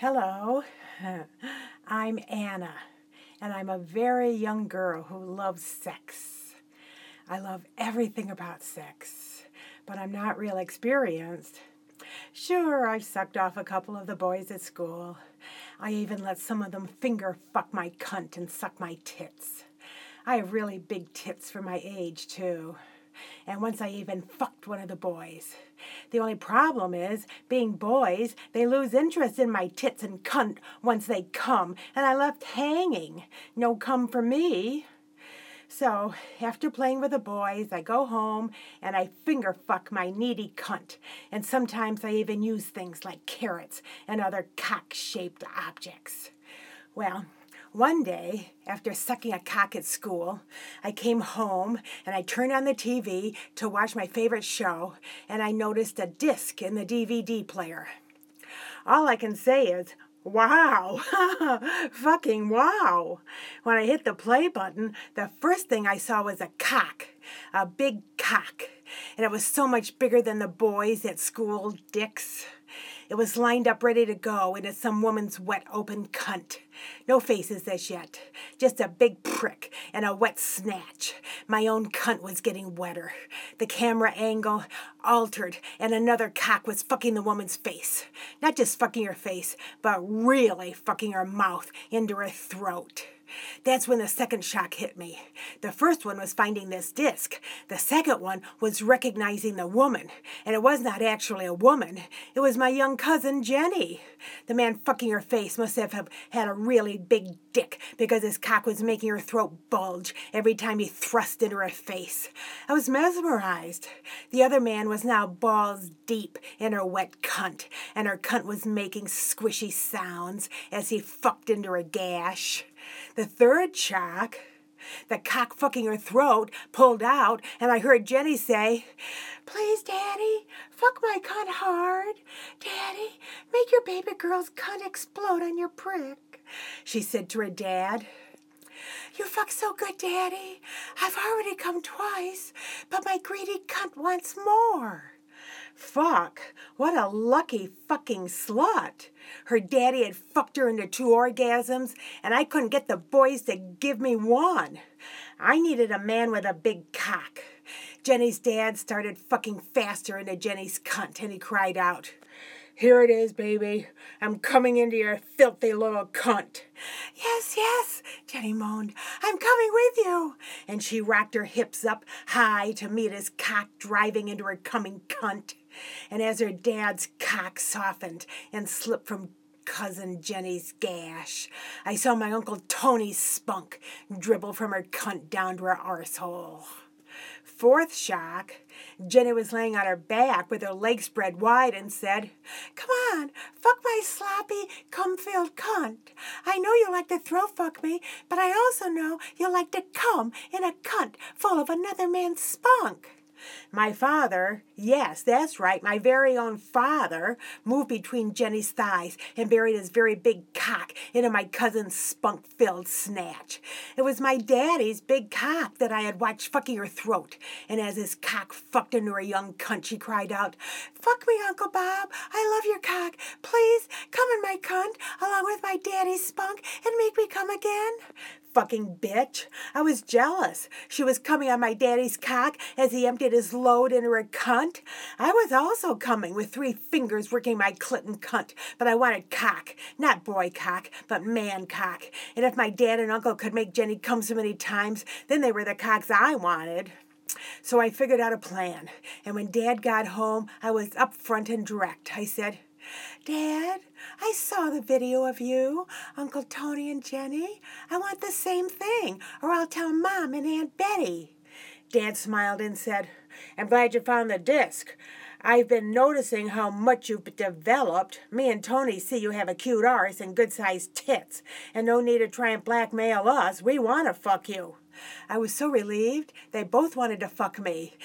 Hello, I'm Anna, and I'm a very young girl who loves sex. I love everything about sex, but I'm not real experienced. Sure, I've sucked off a couple of the boys at school. I even let some of them finger fuck my cunt and suck my tits. I have really big tits for my age, too. And once I even fucked one of the boys. The only problem is, being boys, they lose interest in my tits and cunt once they come, and I left hanging. No cum for me. So, after playing with the boys, I go home and I finger fuck my needy cunt. And sometimes I even use things like carrots and other cock-shaped objects. Well, one day, after sucking a cock at school, I came home and I turned on the TV to watch my favorite show, and I noticed a disc in the DVD player. All I can say is, wow, fucking wow. When I hit the play button, the first thing I saw was a cock, a big cock, and it was so much bigger than the boys at school dicks. It was lined up ready to go into some woman's wet open cunt. No faces as yet, just a big prick and a wet snatch. My own cunt was getting wetter. The camera angle altered and another cock was fucking the woman's face. Not just fucking her face, but really fucking her mouth into her throat. That's when the second shock hit me. The first one was finding this disc. The second one was recognizing the woman. And it was not actually a woman. It was my young cousin, Jenny. The man fucking her face must have had a really big dick because his cock was making her throat bulge every time he thrust into her face. I was mesmerized. The other man was now balls deep in her wet cunt, and her cunt was making squishy sounds as he fucked into her gash. The third shock, the cock fucking her throat, pulled out, and I heard Jenny say, "Please, Daddy, fuck my cunt hard. Daddy, make your baby girl's cunt explode on your prick," she said to her dad. "You fuck so good, Daddy. I've already come twice, but my greedy cunt wants more." Fuck, what a lucky fucking slut. Her daddy had fucked her into 2 orgasms, and I couldn't get the boys to give me one. I needed a man with a big cock. Jenny's dad started fucking faster into Jenny's cunt, and he cried out, "Here it is, baby. I'm coming into your filthy little cunt." "Yes, yes," Jenny moaned. "I'm coming with you." And she rocked her hips up high to meet his cock driving into her coming cunt. And as her dad's cock softened and slipped from Cousin Jenny's gash, I saw my Uncle Tony's spunk dribble from her cunt down to her arsehole. Fourth shock, Jenny was laying on her back with her legs spread wide and said, "Come on, fuck my sloppy, cum-filled cunt. I know you like to throw fuck me, but I also know you like to cum in a cunt full of another man's spunk." My father, yes, that's right, my very own father, moved between Jenny's thighs and buried his very big cock into my cousin's spunk-filled snatch. It was my daddy's big cock that I had watched fucking her throat, and as his cock fucked into her young cunt, she cried out, "Fuck me, Uncle Bob, I love your cock. Please, come in my cunt, along with my daddy's spunk, and make me come again." Fucking bitch. I was jealous. She was coming on my daddy's cock as he emptied his load into her cunt. I was also coming with 3 fingers working my clit and cunt, but I wanted cock. Not boy cock, but man cock. And if my dad and uncle could make Jenny come so many times, then they were the cocks I wanted. So I figured out a plan. And when Dad got home, I was upfront and direct. I said, "Dad, I saw the video of you, Uncle Tony and Jenny. I want the same thing, or I'll tell Mom and Aunt Betty." Dad smiled and said, "I'm glad you found the disc. I've been noticing how much you've developed. Me and Tony see you have a cute arse and good-sized tits, and no need to try and blackmail us. We want to fuck you." I was so relieved. They both wanted to fuck me.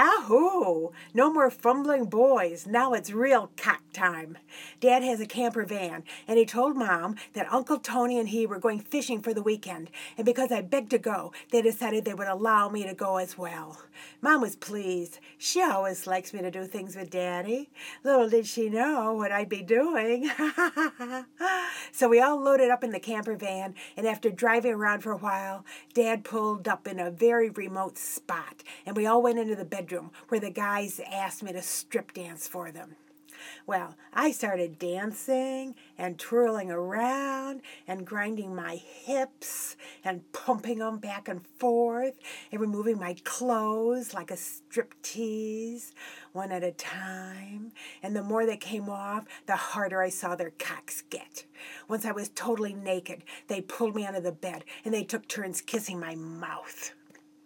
Yahoo! No more fumbling boys. Now it's real cock time. Dad has a camper van, and he told Mom that Uncle Tony and he were going fishing for the weekend, and because I begged to go, they decided they would allow me to go as well. Mom was pleased. She always likes me to do things with Daddy. Little did she know what I'd be doing. So we all loaded up in the camper van, and after driving around for a while, Dad pulled up in a very remote spot, and we all went into the bedroom where the guys asked me to strip dance for them. Well, I started dancing and twirling around and grinding my hips and pumping them back and forth and removing my clothes like a striptease, one at a time. And the more they came off, the harder I saw their cocks get. Once I was totally naked, they pulled me onto the bed and they took turns kissing my mouth.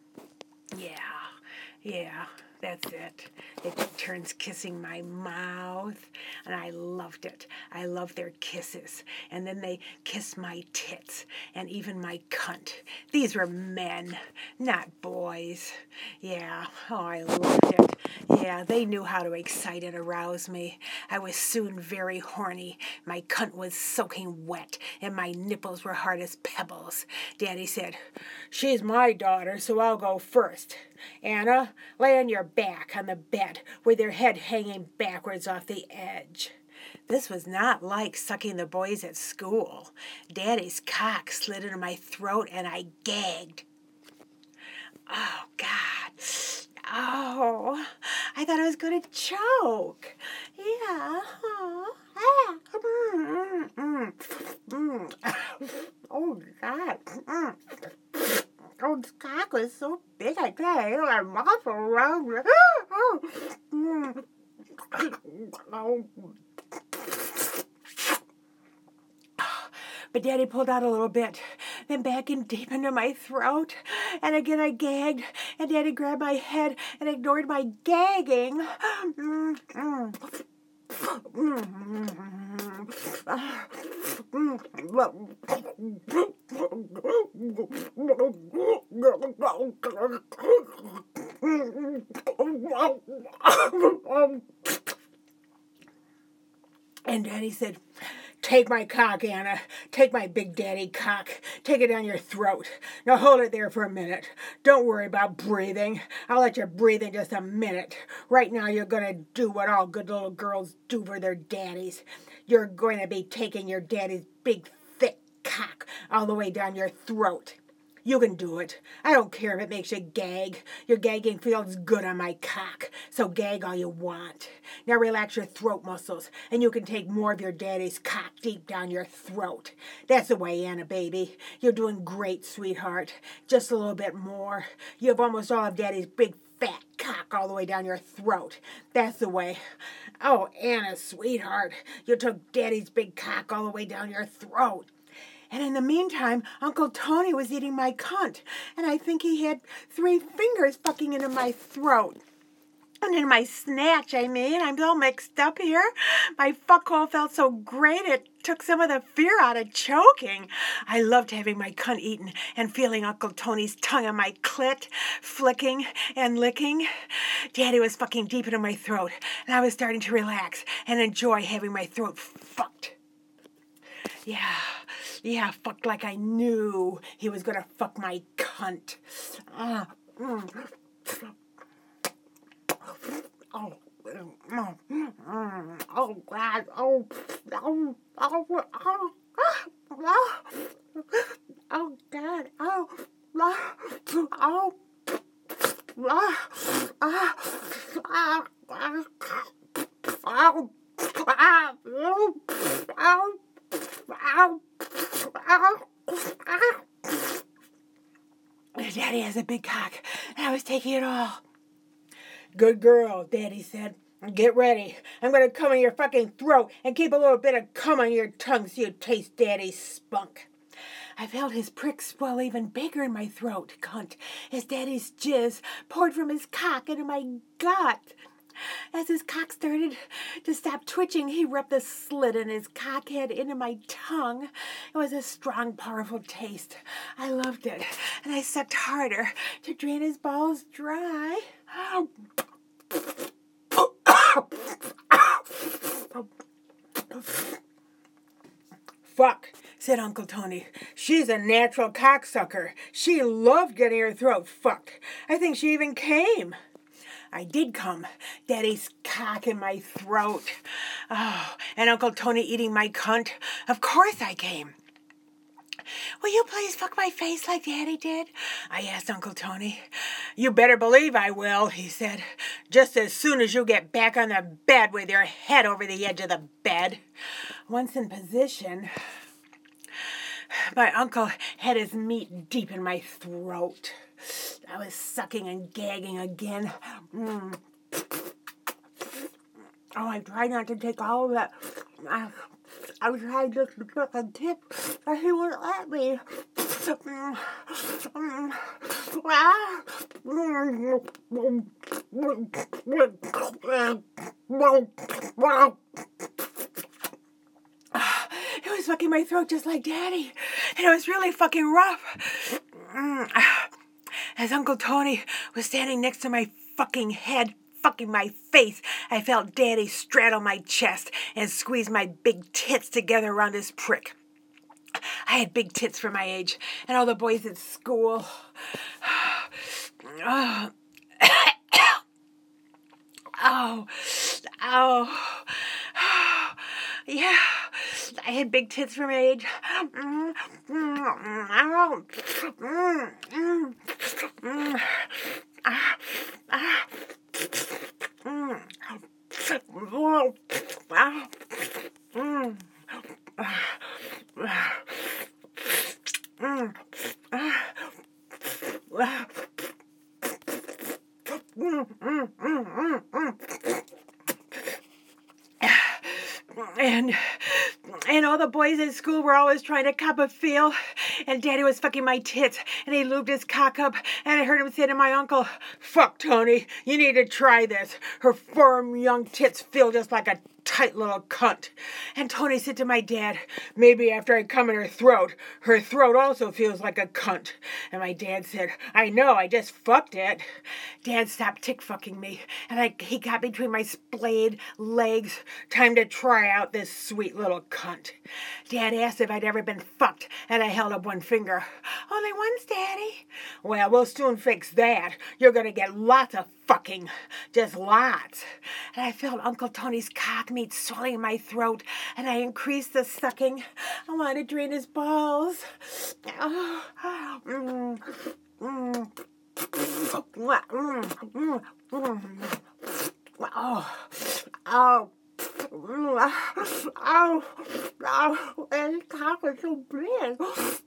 Yeah, that's it. They took turns kissing my mouth, and I loved it. I loved their kisses. And then they kissed my tits, and even my cunt. These were men, not boys. Yeah, oh, I loved it. Yeah, they knew how to excite and arouse me. I was soon very horny. My cunt was soaking wet, and my nipples were hard as pebbles. Daddy said, "She's my daughter, so I'll go first. Anna, lay on your back on the bed with your head hanging backwards off the edge." This was not like sucking the boys at school. Daddy's cock slid into my throat and I gagged. Oh, God. Oh, I thought I was going to choke. Yeah. Oh, God. Oh, this cock was so big I couldn't hear my mouth around it. But Daddy pulled out a little bit, then back in deep into my throat, and again I gagged, and Daddy grabbed my head and ignored my gagging. And Daddy said, "Take my cock, Anna. Take my big daddy cock. Take it down your throat. Now hold it there for a minute. Don't worry about breathing. I'll let you breathe in just a minute. Right now you're going to do what all good little girls do for their daddies. You're going to be taking your daddy's big, thick cock all the way down your throat. You can do it. I don't care if it makes you gag. Your gagging feels good on my cock, so gag all you want. Now relax your throat muscles, and you can take more of your daddy's cock deep down your throat. That's the way, Anna, baby. You're doing great, sweetheart. Just a little bit more. You have almost all of daddy's big, fat cock all the way down your throat. That's the way. Oh, Anna, sweetheart, you took daddy's big cock all the way down your throat." And in the meantime, Uncle Tony was eating my cunt. And I think he had 3 fingers fucking into my throat. And in my snatch, I'm all mixed up here. My fuckhole felt so great, it took some of the fear out of choking. I loved having my cunt eaten and feeling Uncle Tony's tongue on my clit, flicking and licking. Daddy was fucking deep into my throat, and I was starting to relax and enjoy having my throat fucked. Yeah, fucked like I knew he was gonna fuck my cunt. Oh, God. Oh, God. Daddy has a big cock, and I was taking it all. "Good girl," Daddy said. "Get ready. I'm going to come in your fucking throat and keep a little bit of cum on your tongue so you taste Daddy's spunk." I felt his prick swell even bigger in my throat, cunt, as Daddy's jizz poured from his cock into my gut. As his cock started to stop twitching, he rubbed the slit in his cock head into my tongue. It was a strong, powerful taste. I loved it, and I sucked harder to drain his balls dry. "Fuck," said Uncle Tony. "She's a natural cocksucker. She loved getting her throat fucked. I think she even came." I did come. Daddy's cock in my throat. Oh, and Uncle Tony eating my cunt. Of course I came. Will you please fuck my face like Daddy did? I asked Uncle Tony. You better believe I will, he said, just as soon as you get back on the bed with your head over the edge of the bed. Once in position, my uncle had his meat deep in my throat. I was sucking and gagging again. Oh, I tried not to take all of that. I tried just to get a tip, but he wouldn't let me. It was fucking my throat just like Daddy, and it was really fucking rough. As Uncle Tony was standing next to my fucking head, fucking my face, I felt Daddy straddle my chest and squeeze my big tits together around his prick. I had big tits for my age, and all the boys at school. Oh, yeah, I had big tits for my age. And all the boys at school were always trying to cop a feel, and Daddy was fucking my tits, and he lubed his cock up, and I heard him say to my uncle, "Fuck, Tony, you need to try this. Her firm young tits feel just like a tight little cunt." And Tony said to my dad, "Maybe after I come in her throat also feels like a cunt." And my dad said, "I know, I just fucked it." Dad stopped tick fucking me, and he got between my splayed legs. Time to try out this sweet little cunt. Dad asked if I'd ever been fucked, and I held up one finger. "Only once, Daddy." "Well, we'll soon fix that. You're gonna get lots of fucking, just lots." And I felt Uncle Tony's cock meat swelling in my throat, and I increased the sucking. I wanted to drain his balls. And his cock was so big.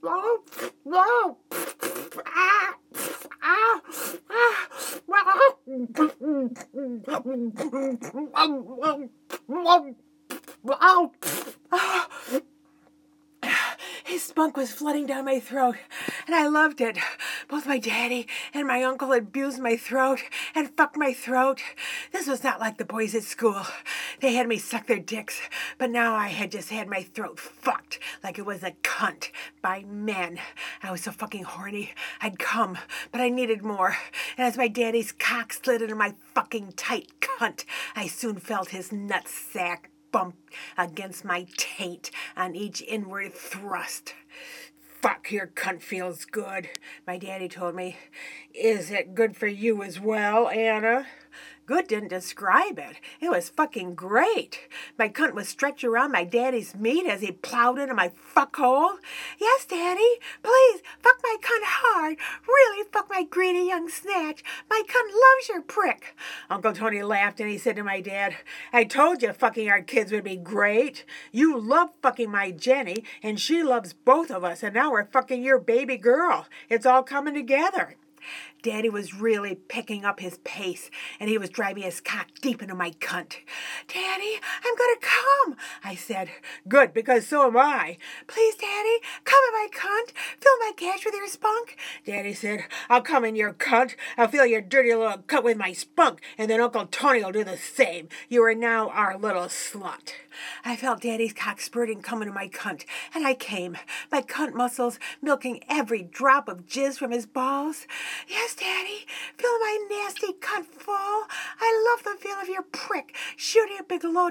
His spunk was flooding down my throat, and I loved it. Both my daddy and my uncle abused my throat and fucked my throat. This was not like the boys at school. They had me suck their dicks, but now I had just had my throat fucked like it was a cunt by men. I was so fucking horny. I'd come, but I needed more. And as my daddy's cock slid into my fucking tight cunt, I soon felt his nutsack bump against my taint on each inward thrust. "Fuck, your cunt feels good," my daddy told me. "Is it good for you as well, Anna?" Good didn't describe it. It was fucking great. My cunt was stretched around my daddy's meat as he plowed into my fuck hole. "Yes, Daddy, please, fuck my cunt hard. Really fuck my greedy young snatch. My cunt loves your prick." Uncle Tony laughed and he said to my dad, "I told you fucking our kids would be great. You love fucking my Jenny, and she loves both of us, and now we're fucking your baby girl. It's all coming together." Daddy was really picking up his pace, and he was driving his cock deep into my cunt. "Daddy, I'm going to come," I said. "Good, because so am I." "Please, Daddy, come in my cunt. Fill my gash with your spunk." Daddy said, "I'll come in your cunt. I'll fill your dirty little cunt with my spunk, and then Uncle Tony will do the same. You are now our little slut." I felt Daddy's cock spurting coming to my cunt, and I came, my cunt muscles milking every drop of jizz from his balls. "Yes, Daddy, feel my nasty cunt full. I love the feel of your prick shooting a big load in my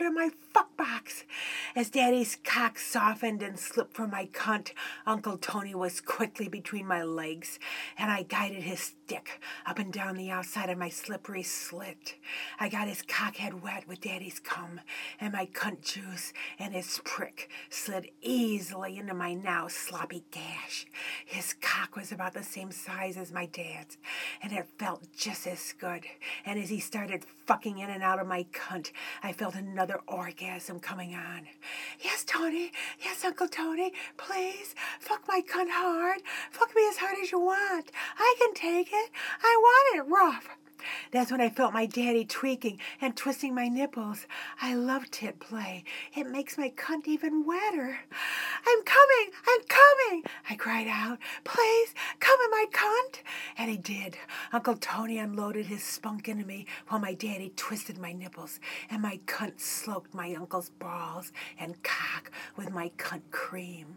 fuck box. As Daddy's cock softened and slipped from my cunt, Uncle Tony was quickly between my legs, and I guided his stick up and down the outside of my slippery slit. I got his cockhead wet with Daddy's cum, and my cunt juice and his prick slid easily into my now sloppy gash. His cock was about the same size as my dad's, and it felt just as good. And as he started fucking in and out of my cunt, I felt another orgasm coming on. Yes, Tony. Yes, Uncle Tony. Please, fuck my cunt hard. Fuck me as hard as you want. I can take it. I want it rough. That's when I felt my daddy tweaking and twisting my nipples. I love tit play. It makes my cunt even wetter. I'm coming, I cried out. Please, come in my cunt. And he did. Uncle Tony unloaded his spunk into me while my daddy twisted my nipples, and my cunt sloped my uncle's balls and cock with my cunt cream.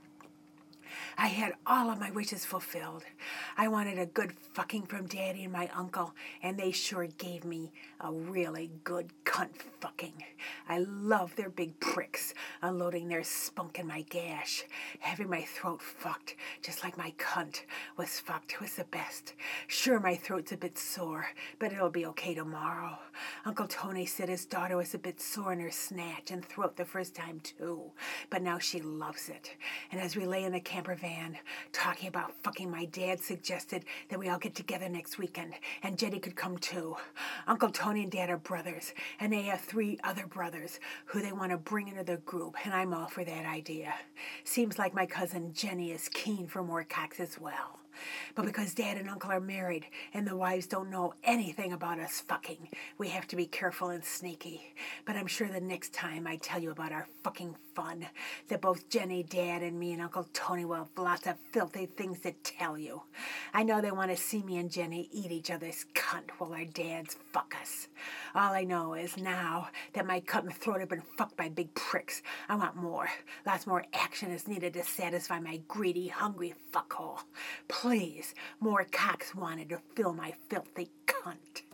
I had all of my wishes fulfilled. I wanted a good fucking from Daddy and my uncle, and they sure gave me a really good cunt fucking. I love their big pricks, unloading their spunk in my gash. Having my throat fucked, just like my cunt was fucked, was the best. Sure, my throat's a bit sore, but it'll be okay tomorrow. Uncle Tony said his daughter was a bit sore in her snatch and throat the first time too, but now she loves it. And as we lay in the camper van talking about fucking, my dad suggested that we all get together next weekend, and Jenny could come too. Uncle Tony and Dad are brothers, and they have 3 other brothers who they want to bring into their group, and I'm all for that idea. Seems like my cousin Jenny is keen for more cocks as well. But because Dad and Uncle are married and the wives don't know anything about us fucking, we have to be careful and sneaky. But I'm sure the next time I tell you about our fucking fun, that both Jenny, Dad, and me and Uncle Tony will have lots of filthy things to tell you. I know they want to see me and Jenny eat each other's cunt while our dads fuck us. All I know is now that my cunt and throat have been fucked by big pricks, I want more. Lots more action is needed to satisfy my greedy, hungry fuckhole. Please, more cocks wanted to fill my filthy cunt.